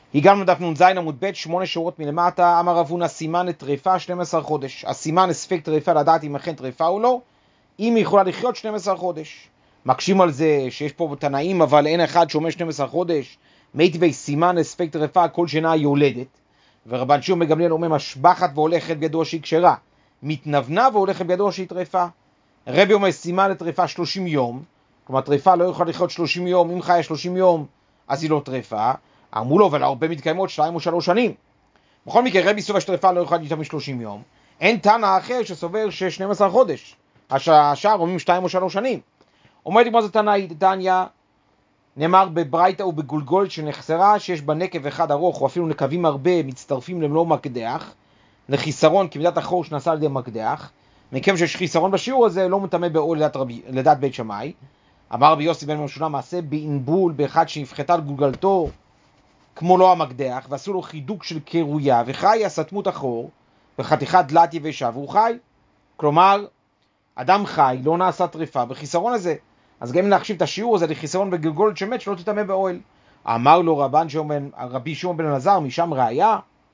הגענו לדף נ"ז עמוד ב' 8 שורות מלמטה. אמר רב הונא סימן לטרפה 12 חודש. הסימן לספק טרפה לדעת אם אכן טרפה או לא, אם היא יכולה לחיות 12 חודש. מקשים על זה שיש פה תנאים, אבל אין אחד שאומר 12 חודש. מייטבי סימן לספק טרפה כל שנה יולדת. ורבן שמעון בן גמליאל אומר משבחת והולכת בידוע שהיא כשרה, מתנוונה והולכת בידוע שהיא טרפה. רבי אומר סימן לטרפה 30 יום, כלומר טרפה לא יכולה לחיות 30 יום, אם חיה 30 יום אז היא לא טרפה. אמרו לו, אבל הרבה מתקיימות 2 או 3 שנים. בכל מקרה, רבי סובר שטרפה לא יכולה יותר מ-30 יום. אין תנא אחר שסובר 12 חודש. השאר אומרים 2 או 3 שנים. אומרת לי מה זה תניא, נאמר בברייתא ובגולגולת שנחסרה, שיש בה נקב אחד ארוך, או אפילו נקבים הרבה, מצטרפים למלוא מקדח, לחיסרון כמידת החור שנעשה על ידי מקדח. מכיוון שיש חיסרון בשיעור הזה, לא מטמא באוהל לדעת בית שמאי. אמר רבי יוסי בן משונה, מעשה באנבול באחד שנפחתה על גולגלתו, כמו לא המקדח, ועשו לו חידוק של קרויה, וחי הסתמות החור, בחתיכת דלת יבשה, והוא חי. כלומר, אדם חי, לא נעשה טרפה בחיסרון הזה. אז גם אם להחשיב את השיעור הזה לחיסרון בגולגולת שמת, שלא תטמא באוהל. אמר לו רבי שמעון בן אלעזר, משם ראיה,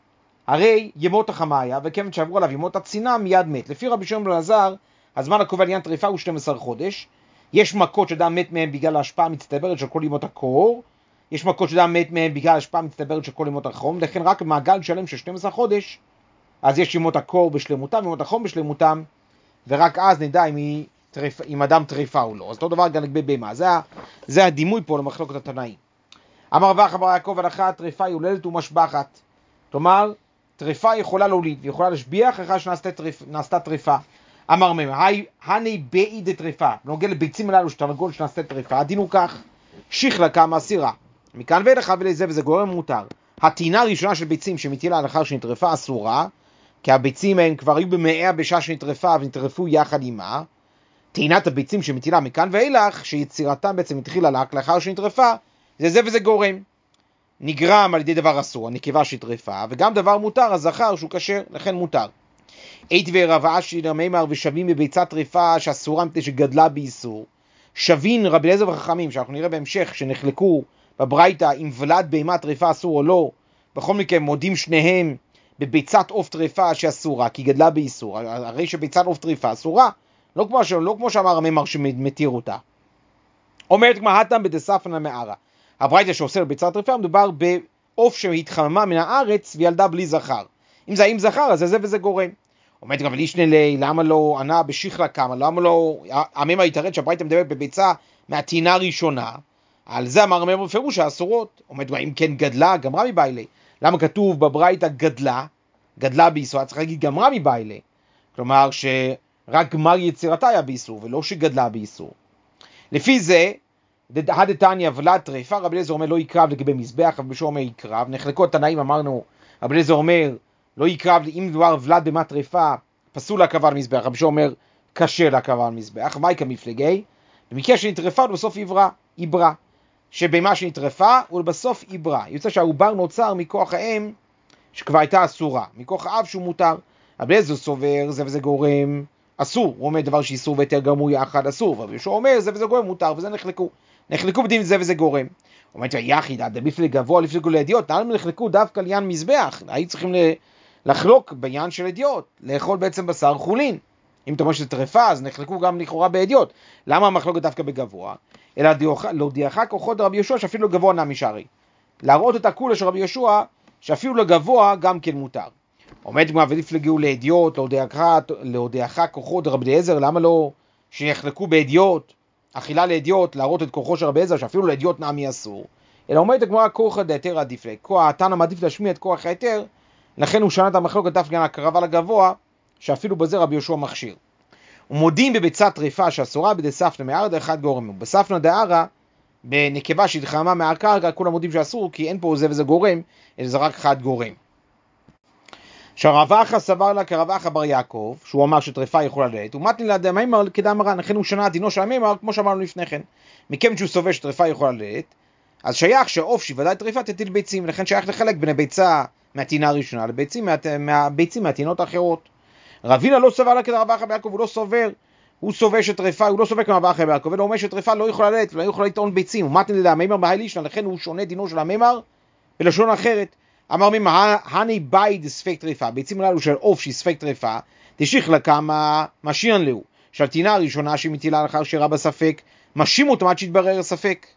הרי ימות החמיה, וכיוון שעברו עליו ימות הצינה, מיד מת. לפי רבי שמעון בן אלעזר, הזמן הקובע לעניין טרפה הוא 12 חודש. יש מכות שאדם מת מהם בגלל ההשפעה המצטברת של כל ימות הקור, יש מכות שאדם מת מהם בגלל השפעה מצטברת של כל ימות החום, לכן רק מעגל שלם של 12 חודש, אז יש ימות הקור בשלמותם, ימות החום בשלמותם, ורק אז נדע אם אדם טרפה או לא. אז אותו דבר גם לגבי בהמה. זה הדימוי פה למחלוקת התנאים. אמר רב אחא בר יעקב הלכה, טרפה יולדת ומשבחת. כלומר, טרפה יכולה להוליד ויכולה להשביח אחרי שנעשתה טרפה. אמר מהם, הני באי דטרפה, בנוגע לביצים הללו שתרנגול שנעשתה טרפה, הדין הוא כך, שיחלה כמה סירה. מכאן ואילך ולזה, וזה גורם מותר. הטעינה הראשונה של ביצים שמטילה לאחר שנטרפה אסורה, כי הביצים הן כבר היו במאה בשעה שנטרפה ונטרפו יחד עימה. טעינת הביצים שמטילה מכאן ואילך, שיצירתם בעצם התחילה לאחר שנטרפה, זה וזה גורם. נגרם על ידי דבר אסור, הנקבה שנטרפה, וגם דבר מותר, הזכר שהוא כשר, לכן מותר. עת ורב אשי למימר ושווים בביצת טרפה שאסורה מפני שגדלה באיסור. שווין רבי אליעזר וחכמים, שאנחנו נראה בהמשך, שנחלקו בברייתא אם ולד בהמה טרפה אסור או לא, בכל מקרה מודים שניהם בביצת עוף טרפה שאסורה, כי גדלה באיסור. הרי שביצת עוף טרפה אסורה, לא כמו שאמר הממר שמתיר אותה. אומרת כמו התם בדספנה מערה. הברייתא שעושה לביצת טרפה מדובר בעוף שהתחממה מן הארץ וילדה בלי זכר. אם זה עם זכר, אז זה וזה גורם. אומרת אבל ישנה לי, למה לא ענה בשיחלה כמה, למה לא, הממר יתרד שהברייתא מדברת בביצה מהטעינה הראשונה, על זה אמר הממר בפירוש האסורות. אומרת אם כן גדלה, גמרה מבעילי. למה כתוב בברייתא גדלה באיסור, צריך להגיד גמרה מבעילי. כלומר שרק גמר יצירתה היה באיסור, ולא שגדלה באיסור. לפי זה, הדתניא ולד טרפה, רבי אליעזר אומר לא יקרב לגבי מזבח, רבי יהושע אומר יקרב. נחלקו התנאים, אמרנו, רבי אליעזר אומר לא יקרב, אם דבר ולד בהמה טרפה, פסול להקרבה על מזבח. רבי יהושע אומר קשה להקרבה על מזבח. מהי כמפלגי? במקרה שנטרפה ובסוף עברה. שבהמה שנטרפה ולבסוף עברה. יוצא שהעובר נוצר מכוח האם שכבר הייתה אסורה, מכוח האב שהוא מותר. רבי אליעזר סובר זה וזה גורם אסור, הוא אומר דבר שאיסור והיתר גמור יחד אסור, רבי יהושע אומר זה וזה גורם מותר, וזה נחלקו בדין זה וזה גורם. אומרת היחיד, דמפלג גבוה לפלגו לידיעות, למה נחלקו דווקא לעניין מזבח? היו צריכים לחלוק בעניין של ידיעות, לאכול בעצם בשר חולין. אם אתה אומר שזה טרפה, אז נחלקו גם לכאורה בידיעות. למה המחלוקת דווקא בגבוה? אלא להודיעך כוחות רבי יהושע שאפילו גבוה נמי שערי. להראות את הכולה של רבי יהושע שאפילו לגבוה גם כן מותר. עומד מה ולפלגו לידיעות, להודיעך כוחות רבי אליעזר, למה לא שיחלקו בידיעות, אכילה לידיעות, להראות את כוחו של רבי אליעזר שאפילו לידיעות נמי אסור. אלא עומד הגמרא כוח דהיתר עדיף לה, התנא מעדיף להשמיע את כוח ההיתר, לכן הוא שנה את המחלוקת דווקא הקרבה לגבוה, שאפילו בזה רבי יהושע מכשיר. ומודים בביצת טרפה שאסורה בדספנה מערה דאחד גורם. בספנה דערה, בנקבה שהתחממה מהקרקע, כולם מודים שאסור, כי אין פה זה וזה גורם, אלא זה רק אחד גורם. שהרב אחא סבר לה כרב אחא בר יעקב, שהוא אמר שטרפה יכולה ללדת, ומתני לה דמימר כדאמרן, לכן הוא שנה דינו של המימר, כמו שאמרנו לפני כן. מכיוון שהוא סובר שטרפה יכולה ללדת, אז שייך שעוף שוודאי טרפה תטיל ביצים, לכן שייך לחלק בין הביצה מהטעינה הראשונה לביצים מהטעינות האחרות. רבינה לא סבר לה כרב אחא בר יעקב, הוא סובר שטרפה, הוא לא סובר כרב אחא בר יעקב, אלא אומר שטרפה לא יכולה ללדת, לא יכולה לטעון ביצים, ומתני לה דמימר בהילישנה, לכן הוא שונה דינו של המימר בלשון אחרת, אמר מימה, הני בייד ספק טריפה, ביצים הללו של עוף שהיא ספק טריפה, תשיך לה כמה משיין לו, שהטינה הראשונה שהיא מטילה לאחר שירה בספק, משים אותו עד שיתברר הספק.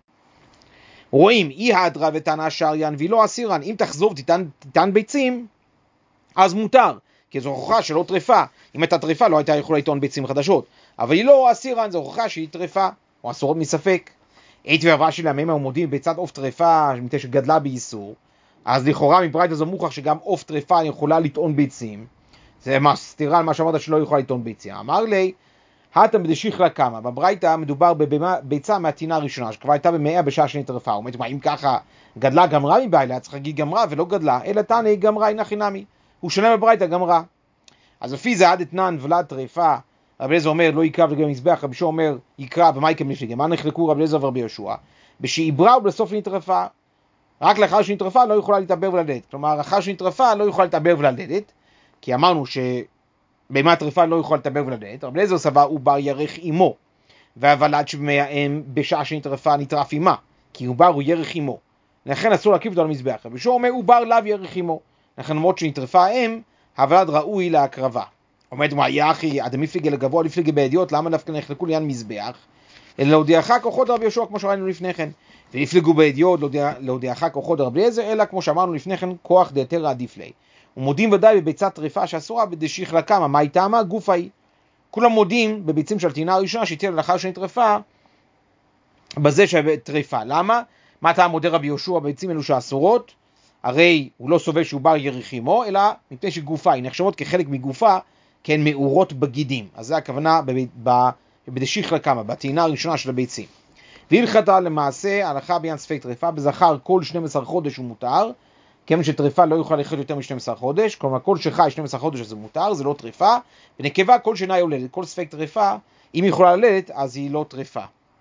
רואים, אי הדרה וטענה שריין והיא לא אסירן, אם תחזור ותיתן ביצים, אז מותר, כי זו הוכחה שלא טריפה. אם הייתה טריפה לא הייתה יכולה לטעון ביצים חדשות, אבל היא לא אסירן, זו הוכחה שהיא טריפה, או אסורות מספק. הייתי ועברה של ימים המודים ביצת עוף טריפה, מתי שגדלה באיסור, אז לכאורה מברייתא זו מוכח שגם עוף טריפה יכולה לטעון ביצים. זה סתירה על מה שאמרת שלא יכולה לטעון ביצים. אמר לי, התם בדשיך לה כמה, בברייתא מדובר בביצה מהטינה הראשונה, שכבר הייתה במאה בשעה שני טרפה. הוא אומר, אם ככה גדלה גמרה מבעלה, צריך להגיד גמרה ולא גדלה, אלא תענה גמרה אינה חינמי. הוא שונה בברייתא גמרה. אז לפי זה עד אתנן ולד טרפה, רבי אליעזר אומר לא יקרב לגבי מזבח, רבי יהושע אומר יקרא, ומה יקם לפני? מה נחלקו רבי אליעזר ורבי יהושע? בשעיברה ובסוף נטרפה, רק לאחר שנטרפה לא יכולה להתעבר וללדת. כלומר, אחר שנטרפה לא יכולה להתעבר וללדת, כי אמרנו שבהמה טרפה לא יכולה להתעבר וללדת. רבי אליעזר סבר הוא בר ירך עמו, והוולד שבמאם בשעה שנטרפה נטרף עמה, כי הוא בר הוא ירך עמו. לכן אסור להקיף אותו על המזבח. רבי יהושע אומר הוא בר לאו ירך עמו. לכן למרות שנטרפה האם, הוולד ראוי להקרבה. אומרת מה, יא אחי, אדם יפליגה לגבוה לפליגה בעדיות, למה דווקא נחלקו לעניין מזבח? אלא להודיעך כוחות רבי יהושע, כמו שראינו לפני כן. ולפליגו בעדיות, להודיעך כוחות רבי אליעזר, אלא כמו שאמרנו לפני כן, כוח דהיתרא עדיף ליה. ומודים ודאי בביצת טריפה שאסורה בדשיך לה כמה, מה היא טעמה? גופה היא. כולם מודים בביצים של הטינה הראשונה שהטילה לאחר שנטרפה, בזה שטריפה. למה? מה טעם מודה רבי יהושע בביצים אלו שאסורות? הרי הוא לא סובר שהוא בר ירך עמו, אלא מפני שגופה היא נחשבות כחלק מגופה, כן מאורות בגידים. אז זה הכוונה בדשיך לה כמה, בטעינה הראשונה של הביצים. והלכתה למעשה, הלכה בעניין ספק טריפה, בזכר כל 12 חודש הוא מותר, כיוון שטריפה לא יוכל לחיות יותר מ-12 חודש, כלומר כל שחי 12 חודש זה מותר, זה לא טריפה, ונקבה כל שנה יולדת, כל ספק טריפה, אם היא יכולה ללדת, אז היא לא טריפה.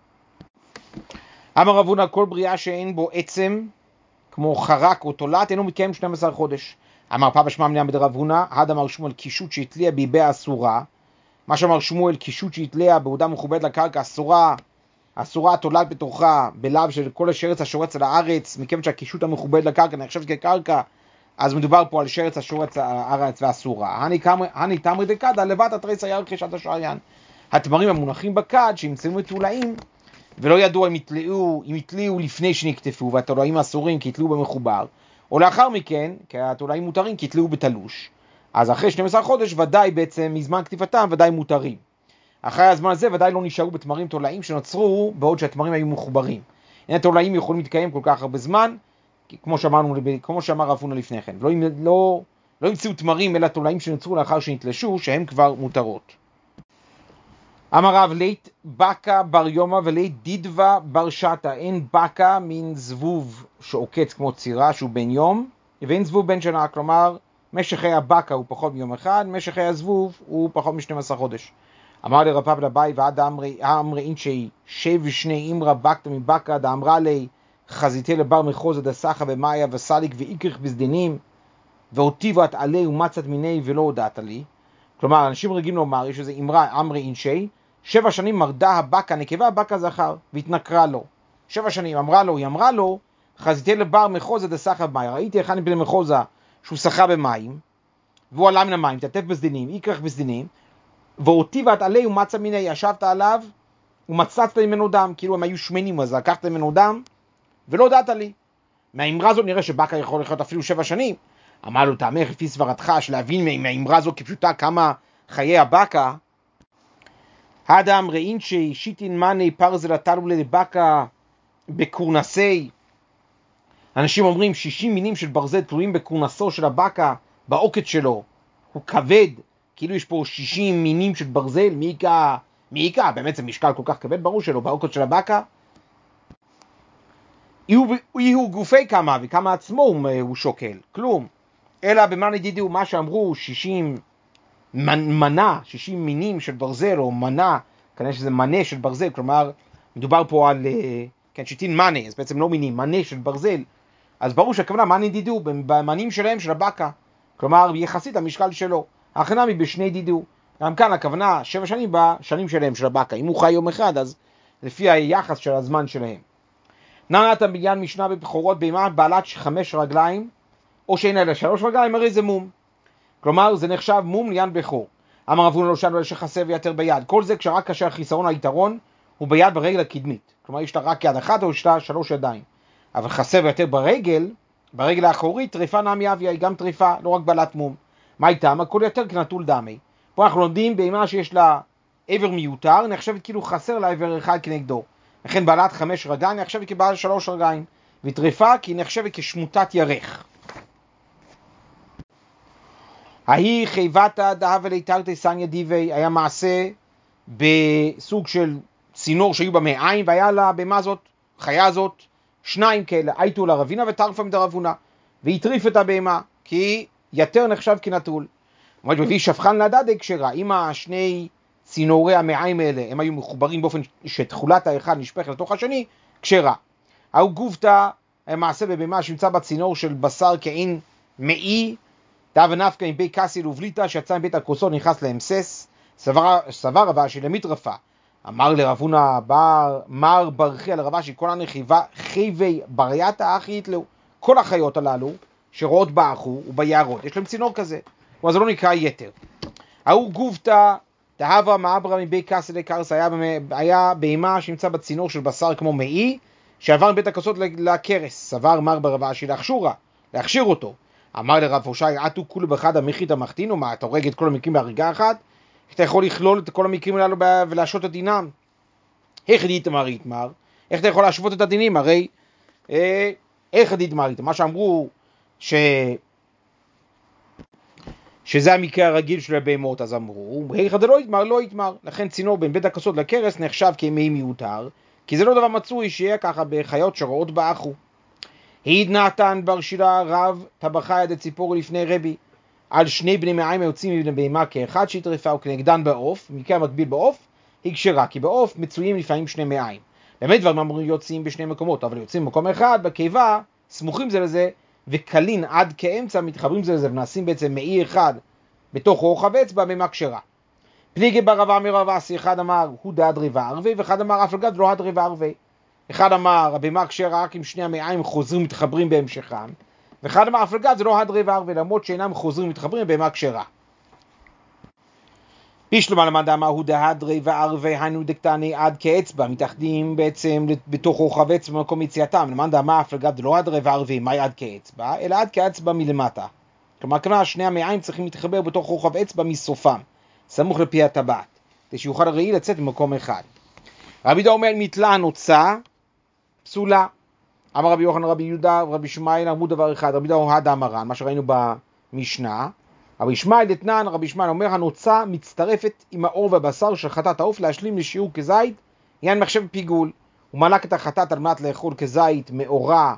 אמר רב הונא, כל בריאה שאין בו עצם, כמו חרק או תולעת, אינו מתקיים 12 חודש. אמר פבא שמע מניין בדרב הונא, הד אמר שמואל קישוט שהתליה ביביה אסורה, מה שאמר שמואל קישוט שהתליה בעודה מכובדת לקרקע אסורה תולעת בתוכה, בלאו של כל השרץ השורץ על הארץ, מכיוון שהקישוט המכובד לקרקע נחשב כקרקע, אז מדובר פה על שרץ השורץ על הארץ ואסורה. הני תמרי דקדא לבד התריס היה רכישת השריין. התמרים המונחים בכד שימצאו מתולעים, ולא ידעו אם יתליעו לפני שנקטפו, והתולעים אסורים כי יתליעו במחובר, או לאחר מכן, כי התולעים מותרים כי יתליעו בתלוש. אז אחרי 12 חודש ודאי בעצם מזמן כתיפתם ודאי מותרים. אחרי הזמן הזה ודאי לא נשארו בתמרים תולעים שנוצרו בעוד שהתמרים היו מחוברים. אין התולעים יכולים להתקיים כל כך הרבה זמן, כמו שאמר רב הונא לפני כן. לא ימצאו תמרים אלא תולעים שנוצרו לאחר שנתלשו, שהם כבר מותרות. אמר רב לית בקה בר יומא ולית דידווה בר שתה. אין בקה מן זבוב שעוקץ כמו צירה שהוא בן יום, ואין זבוב בן שנה, כלומר משך חיי הבקה הוא פחות מיום אחד, משך חיי הזבוב הוא פחות מ-12 חודש. אמר לרב פאפא דאביי ועד אמרי אינשי שב שני אמרה בקתא מבקה דאמרה לי חזיתי לבר מחוז דסחה במאיה וסליק ואיקריך בסדינים והוטיבת עלי ומצת מיני ולא הודעת לי. כלומר אנשים רגילים לומר יש איזה אמרה אמרי אינשי 7 שנים מרדה הבקה נקבה הבקה זכר והתנקרה לו 7 שנים היא אמרה לו חזיתי לבר מחוז דסחה במאיה, ראיתי אחד מבני מחוזה שהוא שחה במים והוא עלה מן המים תטף בסדינים איקריך בסדינים והוטיבת עלי ומצה מיני, ישבת עליו ומצצת ממנו דם, כאילו הם היו שמנים, אז לקחת ממנו דם ולא הודעת לי. מהאמרה הזאת נראה שבקה יכול לחיות אפילו 7 שנים. אמר לו תאמר לפי סברתך שלהבין מהאמרה הזאת כפשוטה כמה חיי הבקה. האדם ראין שישיתין מני פרזל תלו לבקה בקורנסי. אנשים אומרים 60 מינים של ברזל תלויים בקורנסו של הבקה, בעוקץ שלו, הוא כבד, כאילו יש פה 60 מינים של ברזל, מי יקע? באמת זה משקל כל כך כבד, ברור שלא, בעוקץ של הבקה. יהיו גופי כמה, וכמה עצמו הוא שוקל, כלום. אלא במאני דידי מה שאמרו 60 מינים של ברזל, או מנה, כנראה שזה מנה של ברזל, כלומר, מדובר פה על, כן, שיטין מנה, אז בעצם לא מינים, מנה של ברזל. אז ברור שהכוונה מאני דידו, במנים שלהם של הבקה, כלומר, יחסית המשקל שלו. הכנמי בשני דידו. גם כאן הכוונה 7 שנים בשנים שלהם של הבקה. אם הוא חי יום אחד, אז לפי היחס של הזמן שלהם. נתן בעניין משנה בבכורות בהמה בעלת 5 רגליים, או שאין אלא 3 רגליים, הרי זה מום. כלומר, זה נחשב מום לעניין בכור. אמר רב הונא לא שאל שחסר ויתר ביד. כל זה כשרק כאשר חיסרון היתרון הוא ביד ברגל הקדמית. כלומר, יש לה רק יד אחת או יש לה 3 ידיים. אבל חסר ויתר ברגל האחורית, טריפה נמי אביה, היא גם טריפה, לא רק בעלת מום. מה איתם? הכל יותר כנטול דמי. פה אנחנו לומדים בהמה שיש לה עבר מיותר, נחשבת כאילו חסר לה עבר אחד כנגדו. לכן בעלת 5 רגליים נחשבת כבעלת 3 רגליים. וטריפה כי נחשבת כשמוטת ירך. ההיא חייבתא דהווה ליתרתי סניא דיבי, היה מעשה בסוג של צינור שהיו במעיים, והיה לה בהמה זאת, חיה זאת, 2 כאלה, הייתו לה רבינה וטרפה מדרבונה, והטריף את הבהמה, כי יתר נחשב כנטול. אומרת, מביא שפחן לדדה כשרה, אם השני צינורי המעיים האלה, הם היו מחוברים באופן שתכולת האחד נשפך לתוך השני, כשרה. ההוא גופתא, היה מעשה בבהמה שנמצא בצינור של בשר כעין מעי, דא ונפקא עם בי קסיל ובליטה, שיצא עם בית הכוסות נכנס לאמסס, סבר רבשי למטרפה. אמר לרב הונא מר ברכי על רבשי, כל חייבי ברייתא אחי יתלו. כל החיות הללו שרואות באחו וביערות, יש להם צינור כזה. כלומר זה לא נקרא יתר. ההוא גופתא דהבה מעברה מבי קסיל לקרס, היה בהמה שנמצא בצינור של בשר כמו מעי, שעבר עם בית הכוסות לקרס. סבר מר ברבשי להכשיר אותו. אמר לרב הושי, עטו כולו באחד המחית המחתינו, מה, אתה הורג את כל המקרים בהריגה אחת? איך אתה יכול לכלול את כל המקרים הללו ולהשעות את דינם? איך דיתמר יתמר? איך אתה יכול להשוות את הדינים? הרי, איך דיתמר יתמר? מה שאמרו, שזה המקרה הרגיל של הבהמות, אז אמרו, איך אתה לא יתמר, לא יתמר. לכן צינור בין בית הכוסות לקרס נחשב כמעי מיותר, כי זה לא דבר מצוי שיהיה ככה בחיות שרואות באחו. העיד נתן בר שילה רב טבחיה דציפורי לפני רבי על 2 בני מעיים היוצאים מבני בהמה כאחד שהטרפה וכנגדן בעוף, מקרה המקביל בעוף היא כשרה, כי בעוף מצויים לפעמים 2 מעיים. באמת דברים אמורים יוצאים ב2 מקומות, אבל יוצאים במקום אחד, בקיבה, סמוכים זה לזה, וקלין עד כאמצע מתחברים זה לזה, ונעשים בעצם מעי אחד בתוך רוחב אצבע בהמה כשרה. פליגי ברבה מרב אסי, אחד אמר הוא דהדרי וערבי, ואחד אמר אף לגד לא הדרי וערבי. אחד אמר הבהמה כשרה רק עם 2 המעיים חוזרים מתחברים בהמשכם, ואחד אמר אף לגד זה לא הדרי וערבי, למרות שאינם חוזרים מתחברים בהמה כשרה. בישלמה למד אמר הוא דהדרי וערבי, היינו דקטני עד כאצבע, מתאחדים בעצם בתוך רוחב אצבע במקום יציאתם. למד אמר אף לגד לא הדרי וערבי, מהי עד כאצבע? אלא עד כאצבע מלמטה. כלומר כמה 2 המעיים צריכים להתחבר בתוך רוחב אצבע מסופם, סמוך לפי הטבעת, כדי שיוכל הראי לצאת במקום אחד. רבי יהודה אומר מתלה הנוצה פסולה. אמר רבי יוחנן רבי יהודה ורבי ישמעאל אמרו דבר אחד, רבי יהודה הודה אמרן, מה שראינו במשנה. רבי ישמעאל דתנן, רבי ישמעאל אומר הנוצה מצטרפת עם האור והבשר של חטאת העוף להשלים לשיעור כזית, עניין מחשב פיגול. הוא מלק את החטאת על מנת לאכול כזית מאורה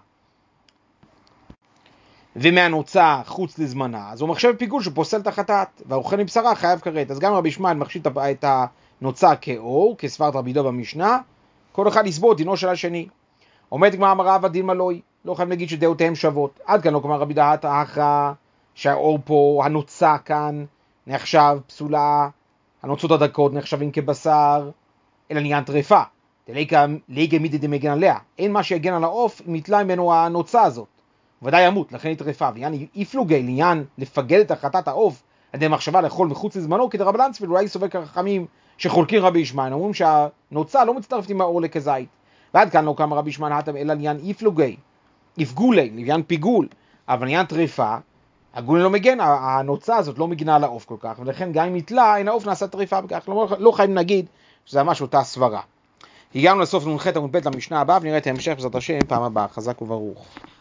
ומהנוצה חוץ לזמנה, אז הוא מחשב פיגול שפוסל את החטאת, והאוכל מבשרה חייב כרת. אז גם רבי ישמעאל מחשיב את הנוצה כאור, כסברת רבי יהודה במשנה, כל אחד יסבור דינו של השני. עומד גמרא אמר רבא דילמה לוי, לא חייב להגיד שדעותיהם שוות. עד כאן לא כלומר רבי דעת האחרא שהאור פה, הנוצה כאן נחשב פסולה, הנוצות הדקות נחשבים כבשר, אלא עניין טרפה. דליקה מידי דמגן עליה, אין מה שיגן על העוף אם יתלה ממנו הנוצה הזאת, ודאי ימות, לכן היא טרפה. ועניין איפלוגי, לעניין לפגל את החטאת העוף על ידי מחשבה לאכול מחוץ לזמנו, כדרבנן צבי, אולי סובר כחכמים שחולקים רבי ישמעאל, אומרים שהנוצה לא מצטרפת עם האור לכזית. ועד כאן לא קם רבי ישמעאל הטב אלא לעניין איפלוגי, יפגולי, לעניין פיגול, אבל לעניין טריפה, הגולי לא מגן, הנוצה הזאת לא מגנה על העוף כל כך, ולכן גם אם יתלה, אין העוף נעשה טריפה בכך, לא חייבים להגיד שזה ממש אותה סברה. הגענו לסוף נ"ח עמוד ב' למשנה הבאה, ונראה את ההמשך בעזרת השם פעם הבאה. חזק וברוך.